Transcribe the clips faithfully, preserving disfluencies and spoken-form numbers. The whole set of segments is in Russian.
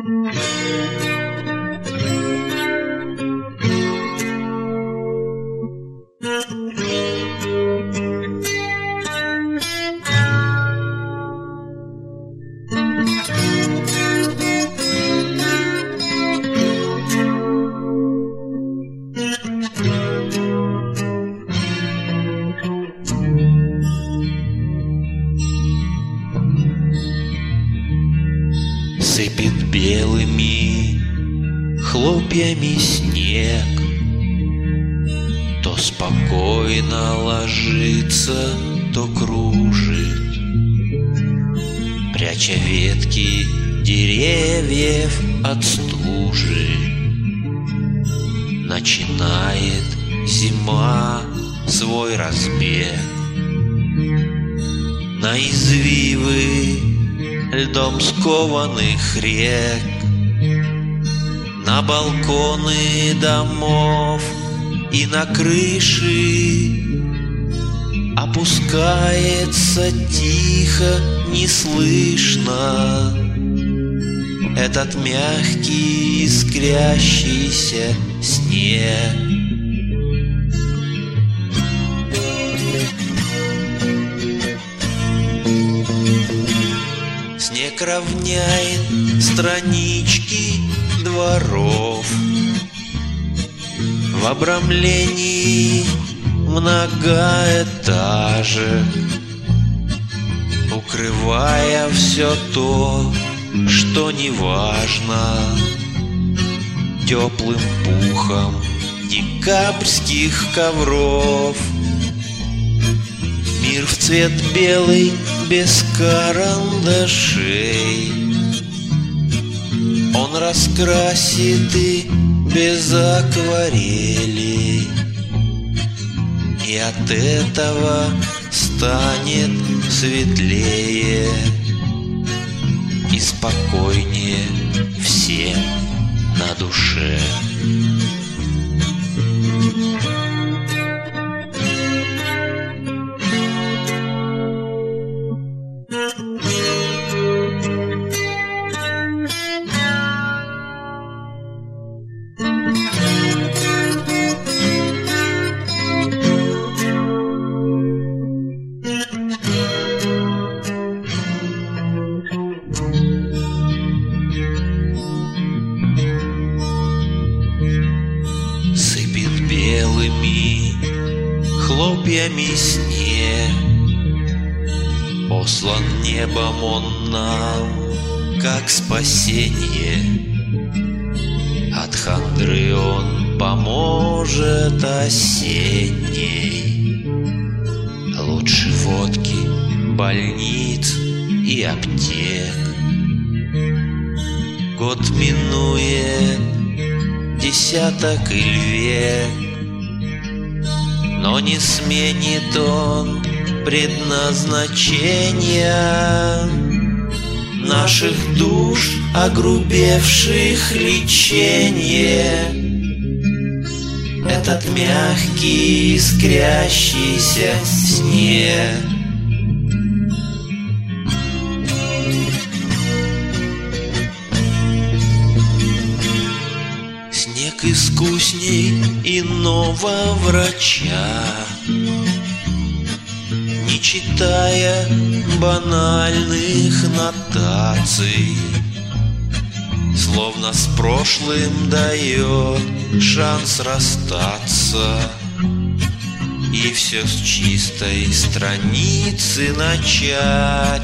Сыпет белыми хлопьями снег, то спокойно ложится, то кружит, пряча ветки деревьев от стужи. Начинает зима свой разбег на извивы льдом скованных рек, на балконы домов и на крыши. Опускается тихо, неслышно этот мягкий искрящийся снег. Снег равняет странички дворов в обрамлении многоэтажек, укрывая все то, что не важно, теплым пухом декабрьских ковров. Мир в цвет белый, без карандашей, он раскрасит и без акварелей, и от этого станет светлее и спокойнее всем на душе. Сыпет белыми хлопьями снег, послан небом он нам, как спасение. От хандры он поможет осенней. Лучше водки, больниц и аптек. Год минует, десяток и век, но не сменит он предназначения наших душ, огрубевших лечение. Этот мягкий искрящийся снег. Снег искусней иного врача, не читая банальных нотаций, словно с прошлым дает шанс расстаться и все с чистой страницы начать.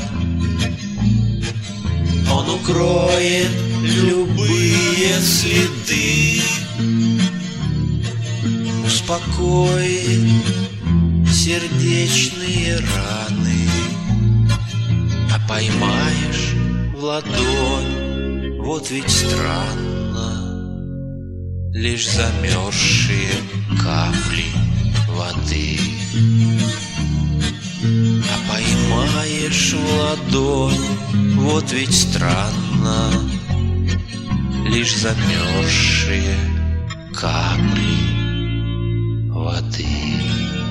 Он укроет любые следы, успокоит сердечные раны. А поймаешь в ладонь, вот ведь странно, лишь замерзшие капли воды. А поймаешь в ладонь, вот ведь странно, лишь замерзшие капли воды.